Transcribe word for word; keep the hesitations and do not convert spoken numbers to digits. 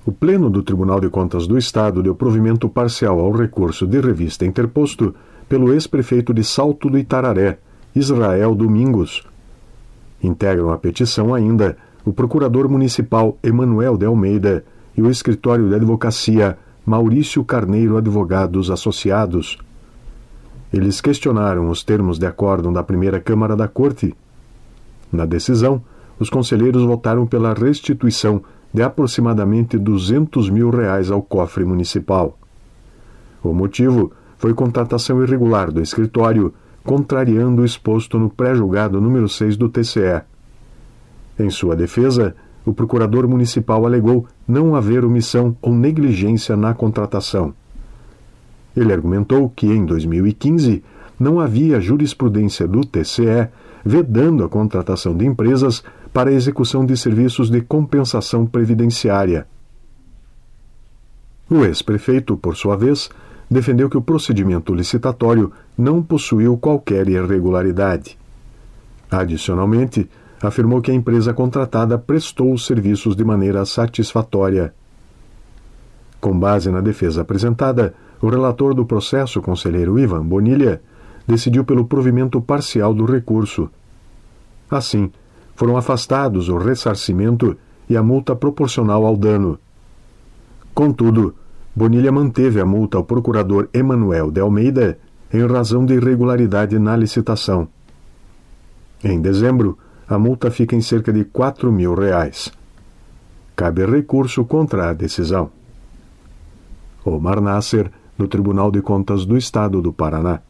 O Pleno do Tribunal de Contas do Estado deu provimento parcial ao recurso de revista interposto pelo ex-prefeito de Salto do Itararé, Israel Domingos. Integram a petição ainda o procurador municipal Emanuel de Almeida e o escritório de advocacia Maurício Carneiro Advogados Associados. Eles questionaram os termos de acórdão da primeira Câmara da Corte. Na decisão, os conselheiros votaram pela restituição de aproximadamente duzentos mil reais ao cofre municipal. O motivo foi contratação irregular do escritório, contrariando o exposto no pré-julgado número seis do T C E. Em sua defesa, o procurador municipal alegou não haver omissão ou negligência na contratação. Ele argumentou que, em dois mil e quinze, não havia jurisprudência do T C E vedando a contratação de empresas para a execução de serviços de compensação previdenciária. O ex-prefeito, por sua vez, defendeu que o procedimento licitatório não possuiu qualquer irregularidade. Adicionalmente, afirmou que a empresa contratada prestou os serviços de maneira satisfatória. Com base na defesa apresentada, o relator do processo, conselheiro Ivan Bonilha, decidiu pelo provimento parcial do recurso. Assim, foram afastados o ressarcimento e a multa proporcional ao dano. Contudo, Bonilha manteve a multa ao procurador Emanuel de Almeida em razão de irregularidade na licitação. Em dezembro, a multa fica em cerca de quatro mil reais. Cabe recurso contra a decisão. Omar Nasser, do Tribunal de Contas do Estado do Paraná.